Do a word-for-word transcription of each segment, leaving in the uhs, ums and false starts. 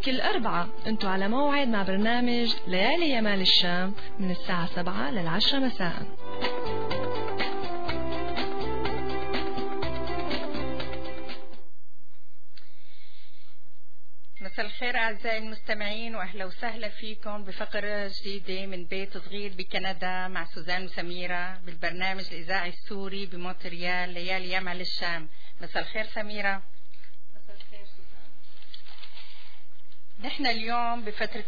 كل أربعة انتوا على موعد مع برنامج ليالي يمال الشام من الساعة سبعة للعشرة مساء. مساء الخير أعزائي المستمعين، وأهلا وسهلا فيكم بفقرة جديدة من بيت صغير بكندا مع سوزان وسميرة بالبرنامج الإذاعي السوري بمونتريال ليالي يمال الشام. مساء الخير سميرة. مساء الخير سوزان. نحن اليوم بفترة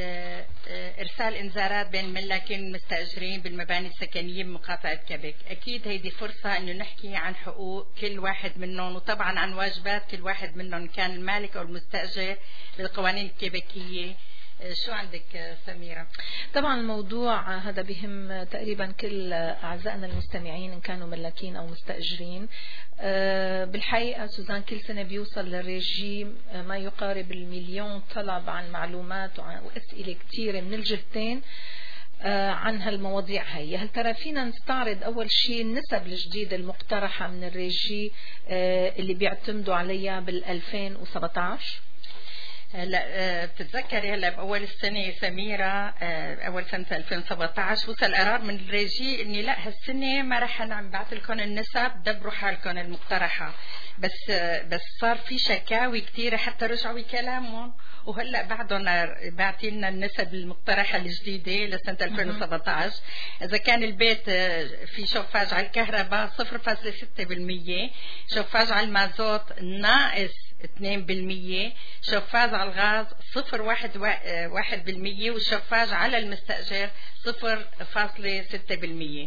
إرسال إنذارات بين الملاكين والمستأجرين بالمباني السكنية بمقاطعة كيبيك. أكيد هيدي فرصة إنه نحكي عن حقوق كل واحد منهم، وطبعا عن واجبات كل واحد منهم كان المالك أو المستأجر بالقوانين الكيبيكية. شو عندك سميرة؟ طبعا الموضوع هذا بهم تقريبا كل أعزائنا المستمعين إن كانوا ملاكين أو مستأجرين. بالحقيقة سوزان كل سنة بيوصل للريجيم ما يقارب المليون طلب عن معلومات وأسئلة كثيرة من الجهتين عن هالمواضيع هي. هل ترى فينا نستعرض أول شيء النسب الجديدة المقترحة من الريجي اللي بيعتمدوا عليها بالألفين وسبعتاشر؟ هلا بتتذكري هلا باول السنه سميره، اول سنه ألفين وسبعطعش وصل قرار من الريجي اني لا هالسنه ما راح نبعث لكم النسب، دبروا حالكم المقترحه. بس بس صار في شكاوي كثيره حتى رجعوا بكلامهم، وهلا بعدهم باعتين لنا النسب المقترحه الجديده لسنه ألفين وسبعطعش. اذا كان البيت في شوفاج على الكهرباء صفر فاصلة ستة بالمية، شوفاج على المازوت ناقص اثنين بالمية، شوفاج على الغاز صفر واحد واحد بالمية، والشوفاج على المستأجر صفر فاصلة ستة بالمية.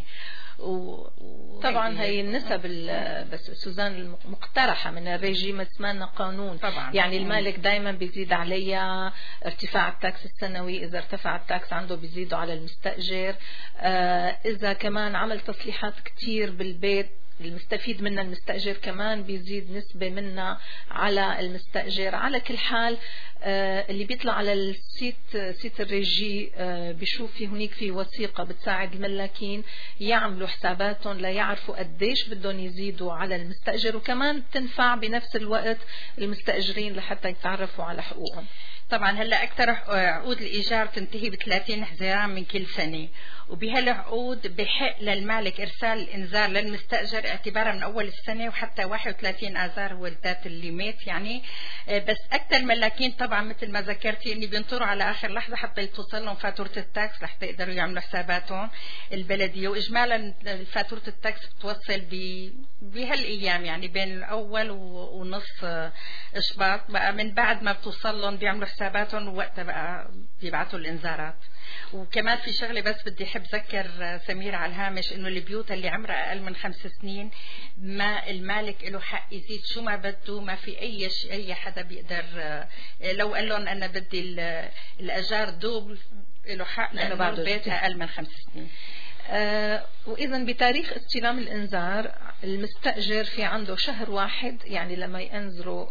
طبعا هي النسب بس سوزان المقترحة من الريجيم اسمها قانون طبعا. يعني المالك دايما بيزيد عليها ارتفاع التاكس السنوي، إذا ارتفع التاكس عنده بيزيدوا على المستأجر. آه إذا كمان عمل تصليحات كتير بالبيت المستفيد منها المستأجر كمان بيزيد نسبة منها على المستأجر. على كل حال اللي بيطلع على السيت سيت الريجي بيشوف في هناك في وثيقة بتساعد الملاكين يعملوا حساباتهم ليعرفوا قديش بدهم يزيدوا على المستأجر، وكمان بتنفع بنفس الوقت المستأجرين لحتى يتعرفوا على حقوقهم. طبعا هلا اكثر عقود الايجار تنتهي ب ثلاثين حزيران من كل سنه، وبهالعقود بحق للمالك ارسال الانذار للمستاجر اعتبارا من اول السنه وحتى واحد وثلاثين اذار هو الدات الليميت يعني. بس اكثر ملاكين طبعا مثل ما ذكرتي اني بينطروا على اخر لحظه حتى توصل لهم فاتوره التاكس لحتى يقدروا يعملوا حساباتهم البلديه، واجمالا فاتوره التاكس بتوصل بهالايام يعني بين الاول ونص اشباط. بقى من بعد ما بتوصل لهم بيعملوا حساباتهم ووقتها بقى بيبعثوا الانذارات. وكمان في شغله بس بدي احب اذكر سمير على الهامش انه البيوت اللي عمرها اقل من خمس سنين ما المالك له حق يزيد شو ما بده، ما في اي شيء اي حدا بيقدر لو قال لهم انا بدي الاجار دوبل له حق لانه بعد البيت اقل من خمس سنين. آه وإذا بتاريخ استلام الإنذار المستأجر في عنده شهر واحد، يعني لما ينذروا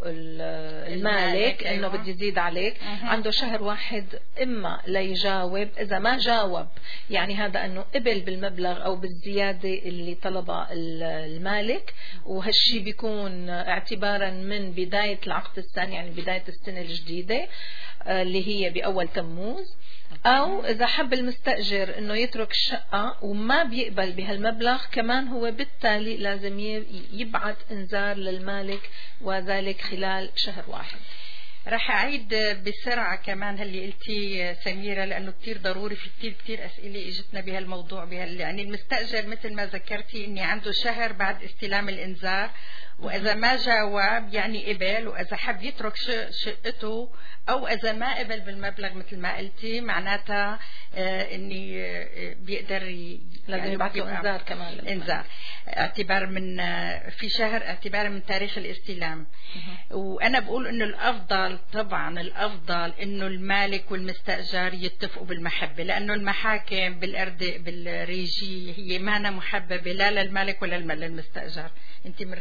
المالك إنه بدي يزيد عليك أه. عنده شهر واحد إما ليجاوب، إذا ما جاوب يعني هذا إنه قبل بالمبلغ أو بالزيادة اللي طلبها المالك، وهالشي بيكون اعتبارا من بداية العقد الثاني يعني بداية السنة الجديدة آه اللي هي بأول تموز. أو إذا حب المستأجر إنه يترك الشقة وما بيقبل بهالمبلغ كمان هو بالتالي لازم يبعث إنذار للمالك، وذلك خلال شهر واحد. راح أعيد بسرعة كمان هاللي قلتي سميرة لأنه كتير ضروري، في كتير كتير أسئلة إجتنا بهالموضوع بهال يعني المستأجر مثل ما ذكرتي إني عنده شهر بعد استلام الإنذار، وإذا ما جاوب يعني قبل، وإذا حب يترك شقته أو إذا ما قبل بالمبلغ مثل ما قلتي معناتها آه إني آه بيقدر لازم يعني يبعثوا إنذار كمان إنذار اعتبار من آه في شهر اعتبار من تاريخ الاستلام. وأنا بقول إنه الأفضل طبعا الأفضل إنه المالك والمستأجر يتفقوا بالمحبة، لأنه المحاكم بالأرض بالريجي هي ما محببة لا للمالك ولا للمستأجر. أنت من رأيي ما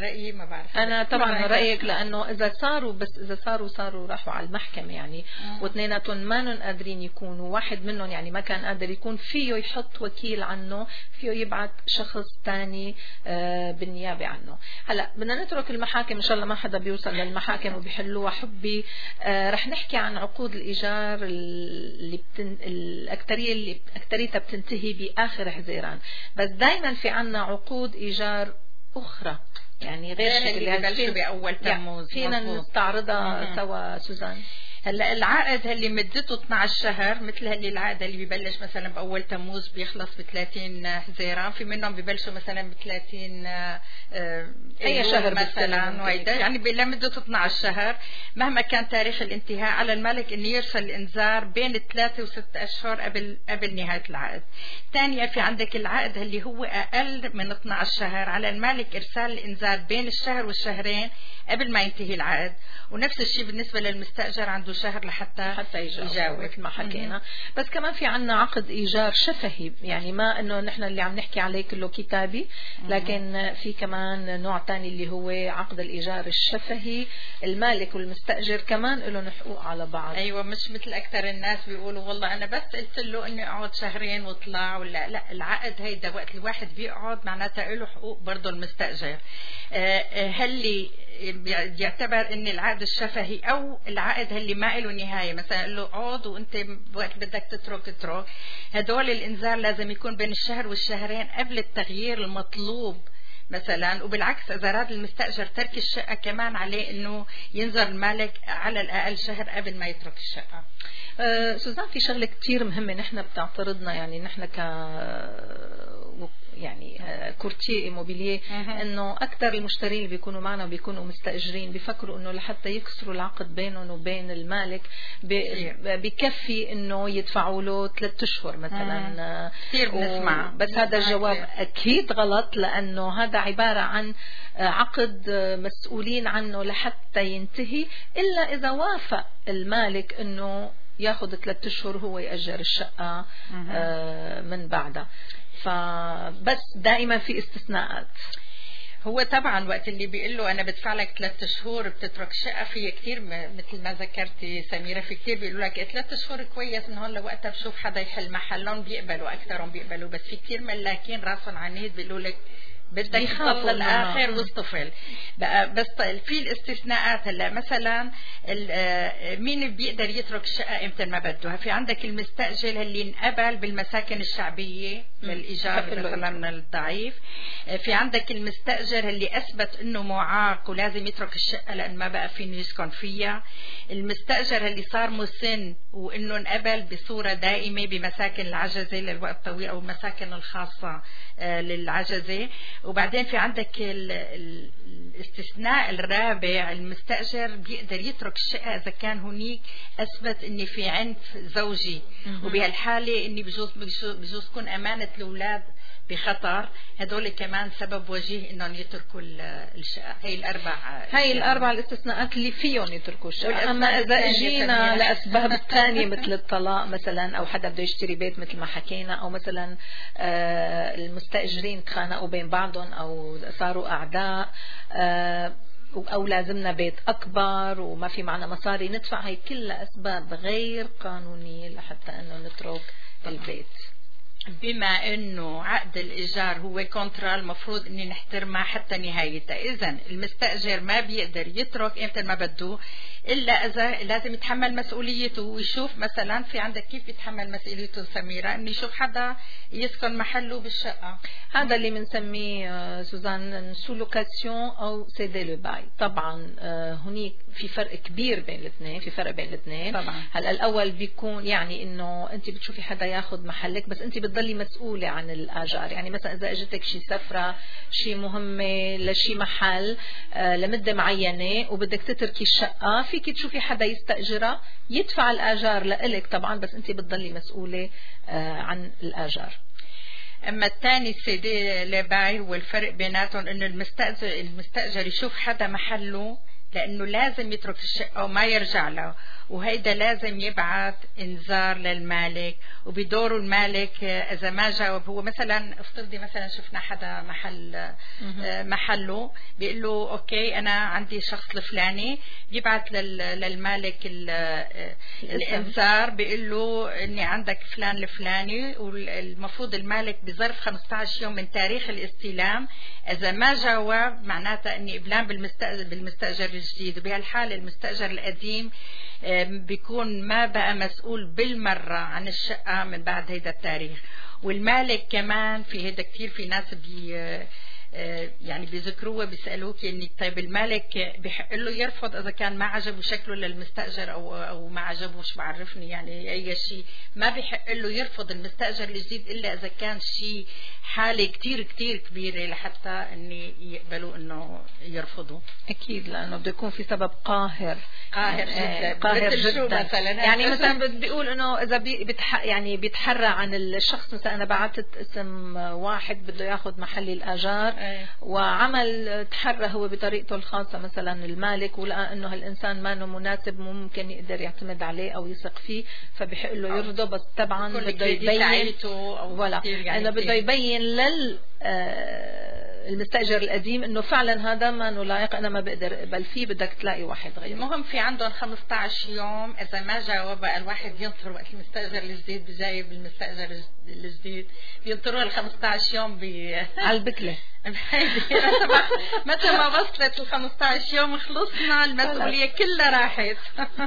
ما بعرف. انا طبعا رايك لانه اذا صاروا بس اذا صاروا صاروا راحوا على المحكمه يعني واثنيناتهم ما قادرين يكونوا، واحد منهم يعني ما كان قادر يكون، فيه يحط وكيل عنه، فيه يبعث شخص ثاني بالنيابه عنه. هلا بدنا نترك المحاكم، ان شاء الله ما حدا بيوصل للمحاكم وبيحلوها. حبي رح نحكي عن عقود الايجار اللي بتن... الاكثريه اللي اكثريتها بتنتهي باخر حزيران، بس دائما في عنا عقود ايجار اخرى يعني غير شكل اللي ببلشوا باول تموز. فينا نستعرضها سوا سوزان؟ هلا العقد اللي مدته اثنعش شهر مثل هاللي العقد اللي ببلش مثلا باول تموز بيخلص ب ثلاثين حزيران، في منهم ببلشوا مثلا ب ثلاثين اي شهر مثلا، وهيدا يعني لمدته اثنعش شهر. مهما كان تاريخ الانتهاء على المالك انه يرسل الانذار بين ثلاثة وست اشهر قبل قبل نهايه العقد. ثانيا في عندك العقد اللي هو اقل من اثنعش شهر، على المالك ارسال الانذار بين الشهر والشهرين قبل ما ينتهي العقد. ونفس الشيء بالنسبه للمستاجر عنده شهر لحتى حتى يجاوب, يجاوب. مثل ما حكينا. بس كمان في عنا عقد إيجار شفهي، يعني ما إنه نحن اللي عم نحكي عليه كله كتابي، لكن في كمان نوع تاني اللي هو عقد الإيجار الشفهي. المالك والمستأجر كمان لهم حقوق على بعض. أيوة، مش مثل أكثر الناس بيقولوا والله أنا بس قلت له إني أقعد شهرين وطلع ولا لا. العقد هيدا وقت الواحد بيقعد معناتها له حقوق برضه المستأجر. هل يعتبر ان العقد الشفهي او العقد اللي ما له نهايه، مثلا قال له اقعد وانت وقت بدك تترك تترك، هدول الانذار لازم يكون بين الشهر والشهرين قبل التغيير المطلوب مثلا. وبالعكس اذا اراد المستاجر ترك الشقه كمان عليه انه ينذر المالك على الاقل شهر قبل ما يترك الشقه. أه سوزان، في شغله كتير مهمه نحن بتعترضنا، يعني نحن ك يعني كورتيه ايموبيليه، انه اكثر المشترين اللي بيكونوا معنا بيكونوا مستاجرين، بيفكروا انه لحتى يكسروا العقد بينهم وبين المالك بكفي انه يدفعوا له ثلاث اشهر مثلا. كثير بنسمع، بس هذا الجواب اكيد غلط، لانه هذا عباره عن عقد مسؤولين عنه لحتى ينتهي، الا اذا وافق المالك انه ياخذ ثلاث اشهر هو يأجر الشقه من بعدها. فبس دائما في استثناءات. هو طبعا وقت اللي بيقول له انا بدفع لك ثلاث شهور بتترك شقه، في كثير مثل ما ذكرتي سميره، في كثير بيقولوا لك ثلاث شهور كويس، من هون لوقتها بشوف حدا يحل محلهم، بيقبلوا اكثرهم بيقبلوا. بس في كثير ملاكين راسهم عنيد بيقولوا لك بدك تضل للاخر واصطفل بقى. بس في الاستثناءات. هلا مثلا مين بيقدر يترك الشقه امتى ما بده؟ في عندك المستاجر اللي انقبل بالمساكن الشعبيه للايجار مثلا من الضعيف. في عندك المستاجر اللي اثبت انه معاق ولازم يترك الشقه لان ما بقى فيه يسكن فيها. المستاجر اللي صار مسن وانه انقبل بصوره دائمه بمساكن العجزه للوقت الطويل او المساكن الخاصه للعجزه. وبعدين في عندك الاستثناء الرابع، المستأجر بيقدر يترك الشقة إذا كان هناك أثبت إني في عنف زوجي، وبهالحالة إني بجوز بجوز تكون أمانة الأولاد بخطر. هدول كمان سبب وجيه إنهم يتركوا الشقة. هي الأربع هي الأربع الاستثناءات اللي فيهم يتركوا الشقة. أما إذا جينا لأسباب الثانية مثل الطلاق مثلا، أو حدا بده يشتري بيت مثل ما حكينا، أو مثلا آه المستأجرين تخانقوا بين بعضهم أو صاروا أعداء، آه أو لازمنا بيت أكبر وما في معنا مصاري ندفع، هي كلها أسباب غير قانونية لحتى أنه نترك البيت. بما انه عقد الايجار هو كونترا، المفروض اني نحترمها حتى نهايتها. اذا المستاجر ما بيقدر يترك امتى ما بده الا اذا لازم يتحمل مسؤوليته ويشوف. مثلا في عندك كيف يتحمل مسؤوليته سميره؟ انه يشوف حدا يسكن محله بالشقه. هذا اللي بنسميه سوزان سولوكاسيون او سيدي لو باي. طبعا هناك في فرق كبير بين الاثنين، في فرق بين الاثنين طبعا. هلا الاول بيكون يعني انه انت بتشوفي حدا ياخذ محلك، بس انت بتضلي مسؤوله عن الاجار. يعني مثلا اذا اجتك شي سفره، شي مهمه لشي محل آه لمده معينه وبدك تتركي الشقه، فيك تشوفي حدا يستاجرها يدفع الاجار لإلك طبعا، بس انت بتضلي مسؤوله آه عن الاجار. اما الثاني السيدي لباي والفرق بيناتهم انه المستاجر المستاجر يشوف حدا محله لأنه لازم يترك الشقة وما يرجع له، وهيدا لازم يبعث انذار للمالك، وبدوره المالك اذا ما جاوب، هو مثلا افترضي مثلا شفنا حدا محل محله بيقول له اوكي انا عندي شخص الفلاني، بيبعث للمالك الانذار بيقول له اني عندك فلان الفلاني، والمفروض المالك بظرف خمسة عشر يوم من تاريخ الاستلام اذا ما جاوب معناتها اني ابلان بالمستاجر بالمستاجر الجديد، وبهالحاله المستاجر القديم بيكون ما بقى مسؤول بالمرة عن الشقة من بعد هيدا التاريخ. والمالك كمان في هيدا كتير في ناس بي يعني بيذكروها بيسألوك اني طيب المالك بيحق له يرفض اذا كان ما عجبه شكله للمستأجر او او ما عجبوش، بعرفني يعني اي شيء ما بيحق له يرفض المستأجر الجديد الا اذا كان شيء حالة كتير كتير كبيرة لحتى اني يقبلوا انه يرفضوا. اكيد لانه بده يكون في سبب قاهر قاهر جدا قاهر جدا مثلا يعني مثلا بيقول انه اذا بيتح يعني بيتحرى عن الشخص، مثلا انا بعثت اسم واحد بده ياخذ محلي الاجار أيه. وعمل تحرى هو بطريقته الخاصه مثلا المالك، ولقى انه هالانسان ما انه مناسب ممكن يقدر يعتمد عليه او يثق فيه، فبحق له يرضى، بس طبعا بده يبين ولا يعني انه بده يبين لل المستأجر القديم انه فعلا هذا ما انه لائق، انا ما بقدر اقبل فيه، بدك تلاقي واحد غيره. المهم في عندهم خمسة عشر يوم، اذا ما جاوب بقى الواحد ينطر وقت المستأجر الجديد بجايب المستأجر الجديد بينطروا ال خمسة عشر يوم ب على البكله متى ما وصلت ال خمسة عشر يوم خلصنا، المسؤوليه كلها راحت.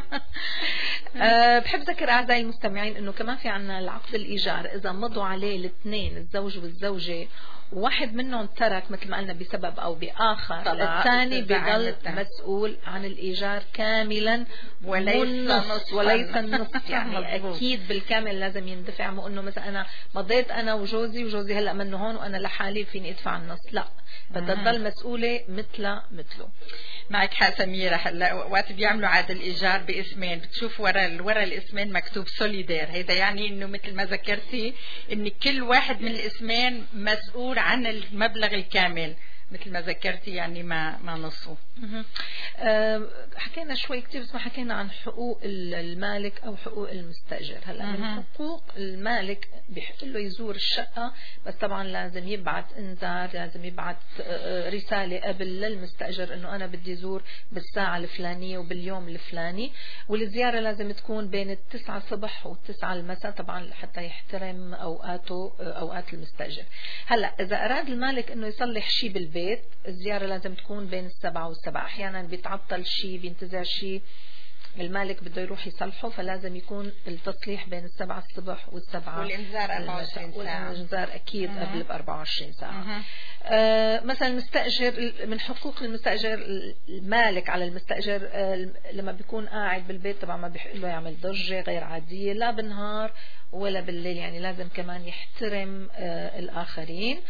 أه بحب ذكر اعزائي المستمعين انه كمان في عنا العقد الايجار، اذا مضوا عليه الاثنين الزوج والزوجه واحد منهم ترك مثل ما قلنا بسبب او باخر، الثاني بيضل مسؤول عن الايجار كاملا وليس نصف وليس النصف يعني اكيد بالكامل لازم يندفع، مو انه مثلا انا مضيت انا وجوزي وجوزي هلا منه هون وانا لحالي فيني ادفع النص، لا بدها تضل مسؤوله مثله مثله. معك حق سميرة. هلا وقت بيعملوا عقد الايجار باسمين بتشوف ورا ورا الاسمين مكتوب سوليدير، هيدا يعني انه مثل ما ذكرتي ان كل واحد من الاسمين مسؤول عن المبلغ الكامل مثل ما ذكرتي، يعني ما ما نصه. أه حكينا شوي كتير بس ما حكينا عن حقوق المالك او حقوق المستاجر. هلا من حقوق المالك بيحق له يزور الشقه، بس طبعا لازم يبعث انذار، لازم يبعث رساله قبل للمستاجر انه انا بدي زور بالساعه الفلانيه وباليوم الفلاني، والزياره لازم تكون بين التسعة الصبح والتسعة المساء طبعا حتى يحترم اوقاته اوقات المستاجر. هلا اذا اراد المالك انه يصلح شيء بالبيت بيت الزيارة لازم تكون بين السبعة والسبعة، أحيانا بيتعطل شيء بينتزع شيء المالك بده يروح يصلحه، فلازم يكون التصليح بين السبعة الصبح والسبعة، والإنذار أربعة وعشرين ساعة، والإنذار أكيد مه. قبل بأربعة وعشرين ساعة. آه مثلا المستأجر، من حقوق المستأجر المالك على المستأجر آه لما بيكون قاعد بالبيت طبعا ما بيحق له يعمل ضجة غير عادية لا بالنهار ولا بالليل، يعني لازم كمان يحترم آه الآخرين.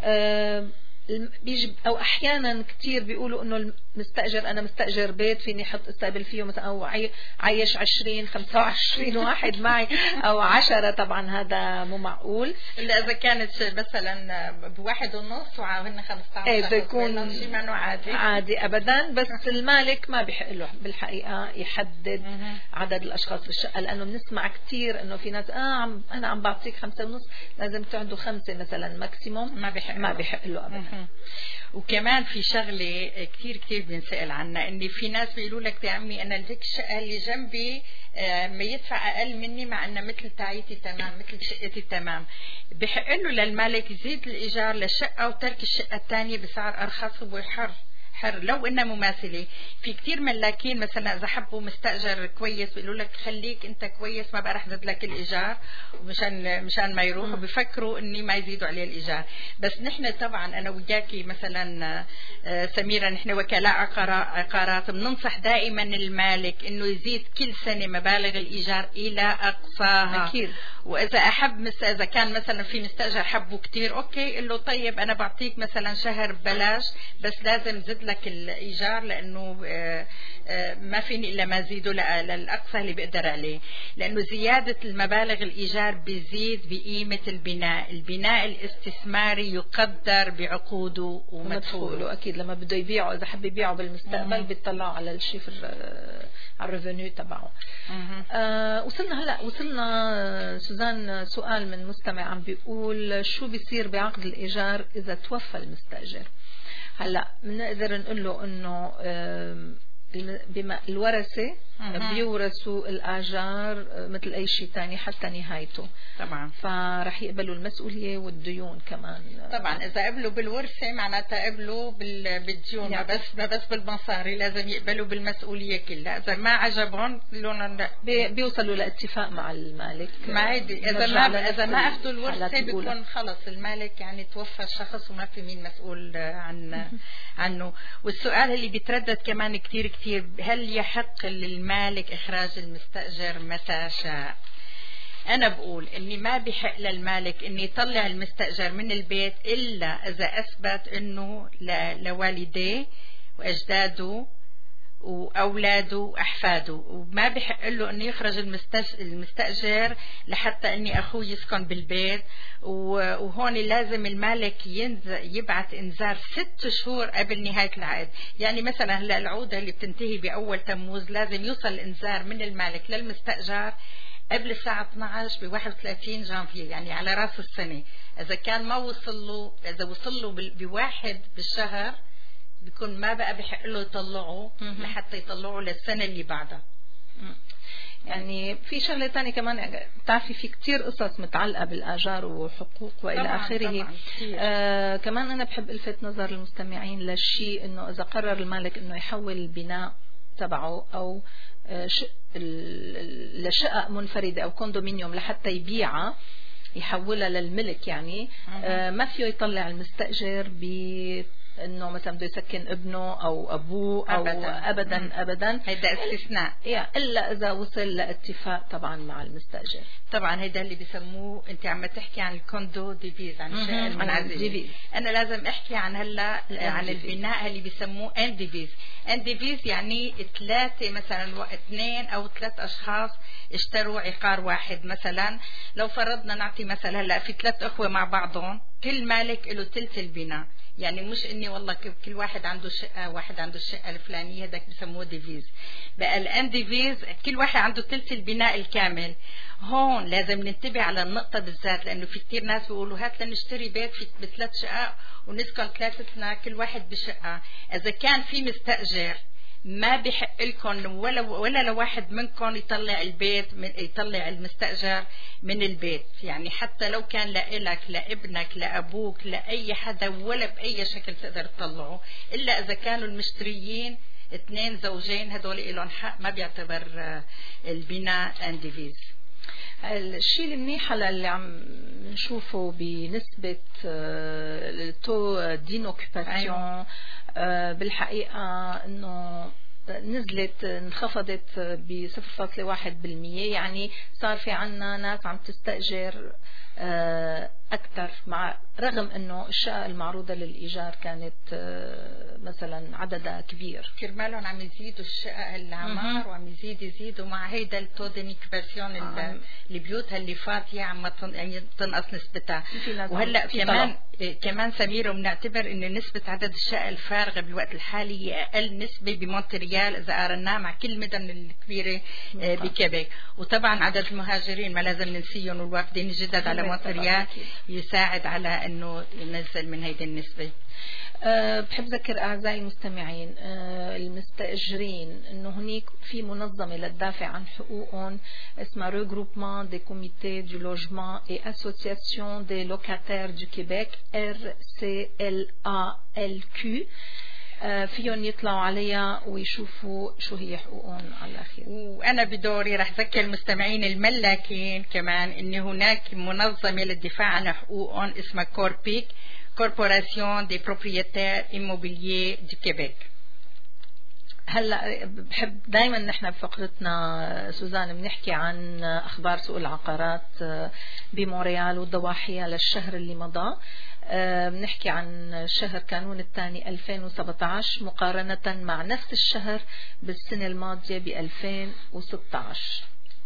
آه بيجي او احيانا كتير بيقولوا انه المستاجر انا مستاجر بيت فيني احط استقبل فيه مثلا او عايش عشرين خمسة وعشرين واحد معي او عشرة، طبعا هذا مو معقول الا اذا كانت مثلا بواحد ونص وعاوزنا خمسة عشر ايه بيكون شيء ما عادي عادي ابدا، بس المالك ما بيحق له بالحقيقه يحدد عدد الاشخاص بالشقه، لانه بنسمع كتير انه في ناس اه انا عم بعطيك خمسة ونص لازم تعدوا خمسة مثلا ماكسيموم، ما بيحق ما بيحق له ابدا. وكمان في شغله كتير كتير بنسأل عنها، ان في ناس بيقولوا لك يا عمي انا ليك الشقه اللي جنبي ما يدفع اقل مني مع انه مثل تاعيتي تمام مثل شقتي تمام، بحق له للمالك يزيد الايجار للشقه وترك الشقه الثانيه بسعر ارخص وحر حر لو انها مماثله. في كتير ملاكين مثلا اذا حبوا مستاجر كويس بيقولوا لك خليك انت كويس ما بقى رح زيد لك الايجار، ومشان مشان ما يروحوا بفكروا اني ما يزيدوا عليه الايجار. بس نحن طبعا انا وياكي مثلا سميرة نحن وكلاء عقارات بننصح دائما المالك انه يزيد كل سنه مبالغ الايجار الى اقصاها أكيد. واذا احب مس اذا كان مثلا في مستاجر حبه كتير اوكي قل له طيب انا بعطيك مثلا شهر ببلاش بس لازم زد لك الإيجار لأنه ما فيني إلا ما زيده للأقصى اللي بقدر عليه، لأنه زيادة المبالغ الإيجار بيزيد بقيمة البناء. البناء الاستثماري يقدر بعقوده ومدخوله. أكيد لما بده يبيعه، إذا حب يبيعه بالمستقبل بيطلعوا على الشيفر، على الريفينيو تبعه. آه وصلنا هلا وصلنا سوزان سؤال من مستمع عم بيقول شو بيصير بعقد الإيجار إذا توفى المستأجر؟ هلا بنقدر نقول له إنه بما الورثة بيورثوا الآجار مثل أي شيء تاني حتى نهايته طبعا، فرح يقبلوا المسؤولية والديون كمان. طبعا إذا قبلوا بالورثة معناتها قبلوا بالديون، ما بس ما بس بالمصاري، لازم يقبلوا بالمسؤولية كلها. إذا ما عجبهم لهم بي بيوصلوا لاتفاق مع المالك. ما هيدي إذا ما إذا ما أخذوا الورثة بيكون خلص المالك يعني توفى الشخص وما في مين مسؤول عن عنه. والسؤال اللي بيتردد كمان كتير كتير، هل يحق للمالك إخراج المستأجر متى شاء؟ أنا بقول إني ما بحق للمالك إني يطلع المستأجر من البيت إلا إذا أثبت إنه لوالديه وأجداده وأولاده وأحفاده، وما بحق له أنه يخرج المستأجر لحتى أني أخوه يسكن بالبيت. وهون لازم المالك يبعث إنذار ست شهور قبل نهاية العقد. يعني مثلا هلا العقود اللي بتنتهي بأول تموز لازم يوصل الإنذار من المالك للمستأجر قبل الساعة اثني عشر ب واحد وثلاثين جانفية، يعني على رأس السنة. إذا كان ما وصل له، إذا وصل له بواحد بالشهر بيكون ما بقى بحق له يطلعه لحتى يطلعه للسنة اللي بعدها. يعني في شغلة تانية كمان، بتعرفي في كتير قصص متعلقة بالآجار وحقوق وإلى آخره. آه كمان أنا بحب ألفت نظر المستمعين للشيء إنه إذا قرر المالك إنه يحول البناء تبعه أو لشقق منفردة أو كوندومينيوم لحتى يبيعها يحولها للملك، يعني آه ما فيه يطلع المستأجر ب انه مثلا بده يسكن ابنه او ابوه او ابدا ابدا, مم. أبداً. هيدا استثناء الا اذا وصل لاتفاق طبعا مع المستاجر. طبعا هيدا اللي بيسموه، انت عم تحكي عن الكوندو ديفيز، عن الشقق المنعزله. انا لازم احكي عن هلا عن البناء اللي بيسموه ان ديفيز. ان ديفيز يعني ثلاثه مثلا، اثنين او ثلاث اشخاص اشتروا عقار واحد. مثلا لو فرضنا نعطي مثلا هلا في ثلاث اخوه مع بعضهم، كل مالك له ثلث البناء. يعني مش اني والله كل واحد عنده شقه، واحد عنده الشقه الفلانيه، هذاك بسموه ديفيز. بقى الان ديفيز كل واحد عنده ثلث البناء الكامل. هون لازم ننتبه على النقطه بالذات، لانه في كثير ناس بيقولوا هات لنشتري بيت في بثلاث شقق ونسكن ثلاثتنا كل واحد بشقه. اذا كان في مستاجر ما بحق لكم ولا ولا لواحد منكم يطلع البيت من يطلع المستأجر من البيت. يعني حتى لو كان لإلك، لابنك، لأبوك، لأي حدا، ولا بأي شكل تقدر تطلعه، إلا إذا كانوا المشتريين اثنين زوجين، هدول إلهم حق، ما بيعتبر البناء انديفيز. الشيء المنيح اللي عم نشوفه بنسبة التو دينوكيباسيون بالحقيقة انه نزلت انخفضت ب صفر فاصلة واحد بالمية. يعني صار في عنا ناس عم تستأجر أكثر، مع رغم أنه الشقق المعروضة للإيجار كانت مثلا عددها كبير. كرمالهم عم يزيدوا الشقق العمار وعم يزيد يزيدوا مع هيدا التودينيكباسيون آه. البيوت اللي فاضية عم تنقص نسبتها. وهلا كمان كمان سمير بنعتبر إنه نسبة عدد الشقق الفارغة بالوقت الحالي هي أقل نسبة بمونتريال إذا قارناه مع كل المدن الكبيرة بكيبيك. وطبعا عدد المهاجرين ما لازم ننسيهم والوافدين الجدد على مونتريال يساعد على انه ينزل من هيدي النسبة. أه بحب ذكر اعزائي المستمعين أه المستاجرين انه هناك في منظمه للدافع عن حقوقهم اسمها Regroupement des comités du logement et Association des locataires du Québec R C L A L Q. فيهم يطلعوا عليها ويشوفوا شو هي حقوقهم على الأخير. وأنا بدوري رح ذكر المستمعين الملاكين كمان إن هناك منظمة للدفاع عن حقوقهم اسمها كوربيك، Corporation des propriétaires immobiliers du Québec. هلا بحب دائما نحن بفقرتنا سوزان بنحكي عن اخبار سوق العقارات بمونريال وضواحيها للشهر اللي مضى. بنحكي عن شهر كانون الثاني ألفين وسبعة عشر مقارنة مع نفس الشهر بالسنة الماضية ب ألفين وستة عشر.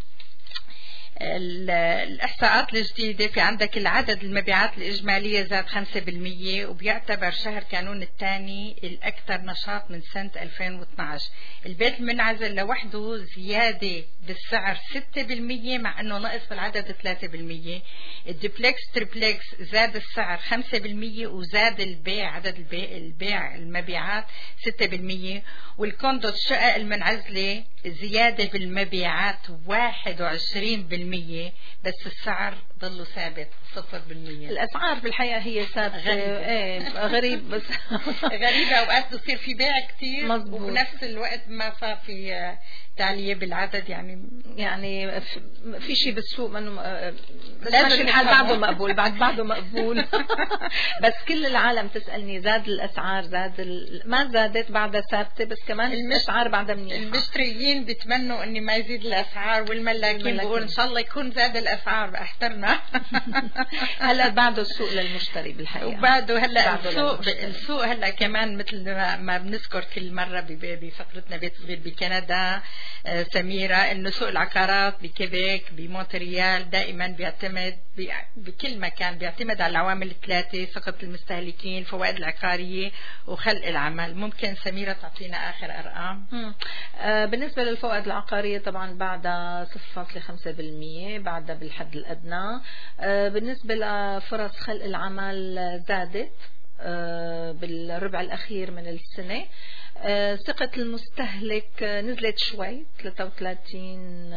الإحصاءات الجديدة في عندك العدد المبيعات الإجمالية زاد خمسة بالمية، وبيعتبر شهر كانون الثاني الأكثر نشاط من سنة ألفين واثني عشر. البيت المنعزل لوحده زيادة بالسعر ستة بالمية مع أنه نقص بالعدد ثلاثة بالمية. الدبلكس تريبلكس زاد السعر خمسة بالمية وزاد البيع عدد البيع, البيع المبيعات ستة بالمية. والكوندو الشقق المنعزلة زيادة بالمبيعات واحد وعشرين بالمية بس السعر ضله ثابت صفر بالمية. الأسعار بالحقيقة هي ثابتة. غريبة. ايه غريب بس غريبة. أوقات بتصير في بيع كتير مزبوط. وبنفس الوقت ما صار في تعلية بالعدد. يعني يعني في شيء بالسوق منه لازم الحال بعده مقبول بعد بعده مقبول بس كل العالم تسألني زاد الأسعار زاد ال... ما زادت بعدها ثابتة بس كمان الأسعار بعدها منيحة. المشتريين بيتمنوا إني ما يزيد الأسعار والملاكين بيقول إن شاء الله يكون زاد الأسعار احترنا. هلا بعده السوق للمشتري بالحقيقة وبعده هلا السوق السوق هلا كمان مثل ما بنذكر كل مرة بفقرتنا بيت صغير بكندا سميرة إنه سوق العقارات بكيبيك بمونتريال دائما بيعتمد بكل مكان بيعتمد على العوامل الثلاثة: ثقة المستهلكين، فوائد العقارية، وخلق العمل. ممكن سميرة تعطينا آخر أرقام؟ آه بالنسبة للفوائد العقارية طبعا بعدها صفر فاصلة خمسة بالمية بعدها بالحد الأدنى. آه بالنسبة لفرص خلق العمل زادت آه بالربع الأخير من السنة. آه ثقة المستهلك نزلت شوي ثلاثة وثلاثين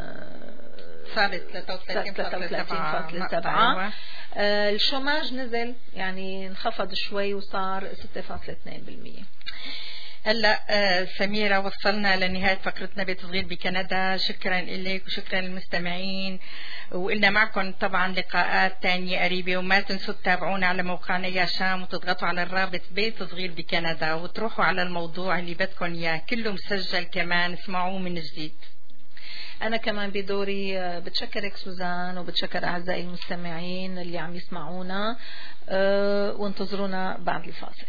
صارت ثلاثة وثلاثين فاصلة سبعة. آه الشوماج نزل يعني انخفض شوي وصار ستة فاصلة اثنين بالمية. هلا آه سميرة وصلنا لنهاية فقرتنا بيت صغير بكندا. شكرا لك وشكرا للمستمعين، وقلنا معكم طبعا لقاءات تانية قريبة. وما تنسوا تتابعونا على موقعنا يا شام وتضغطوا على الرابط بيت صغير بكندا وتروحوا على الموضوع اللي بدكم اياه كله مسجل كمان اسمعوه من جديد. أنا كمان بدوري بتشكرك سوزان وبتشكر أعزائي المستمعين اللي عم يسمعونا. أه وانتظرونا بعد الفاصل.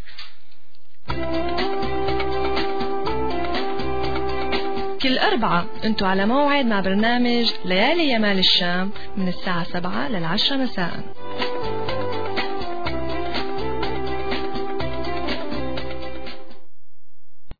كل أربعة أنتوا على موعد مع برنامج ليالي يمال الشام من الساعة سبعة للعشرة مساء.